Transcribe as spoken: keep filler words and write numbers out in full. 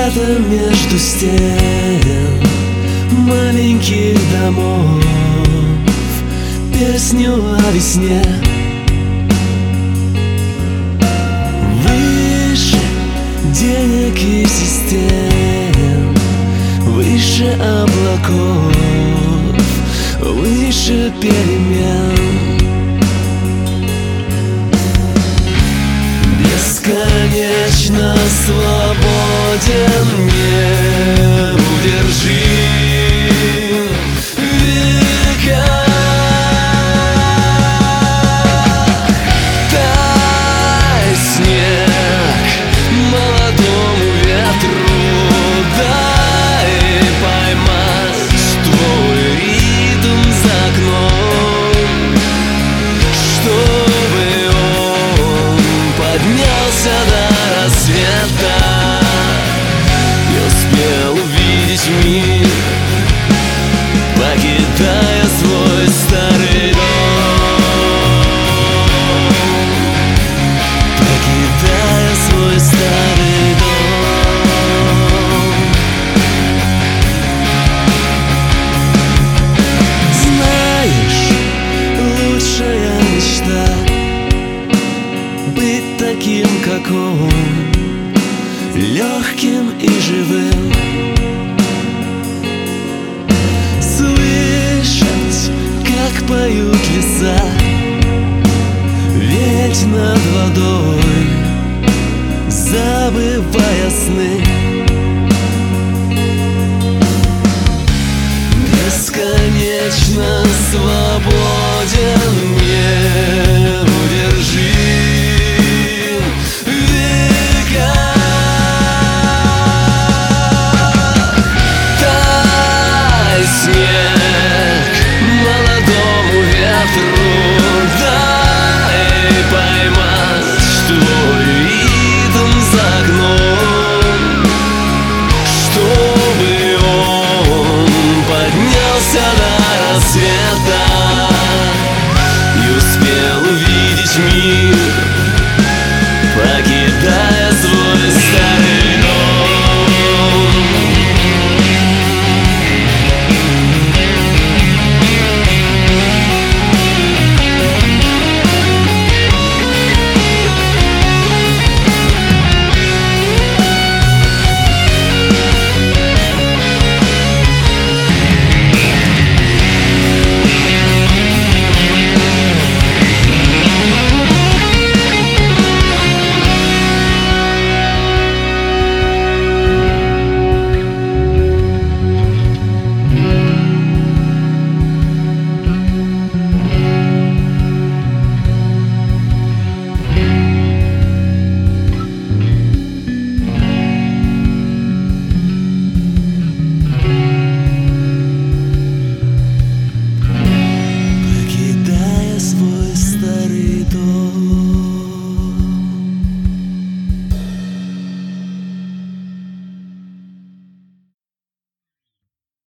где-то между стен маленьких домов песню о весне. Выше денег и систем, выше облаков, выше перемен. Бесконечно свободен, неудержим века. Дай снег молодому ветру, дай поймать твой ритм за окном, чтобы он поднялся до рассвета и успел увидеть мир, покидая свой старый дом, покидая свой старый дом. Знаешь, лучшая мечта — быть таким, как он, легким и живым. Слышать, как поют леса, ведь над водой, забывая сны. Бесконечно свободен,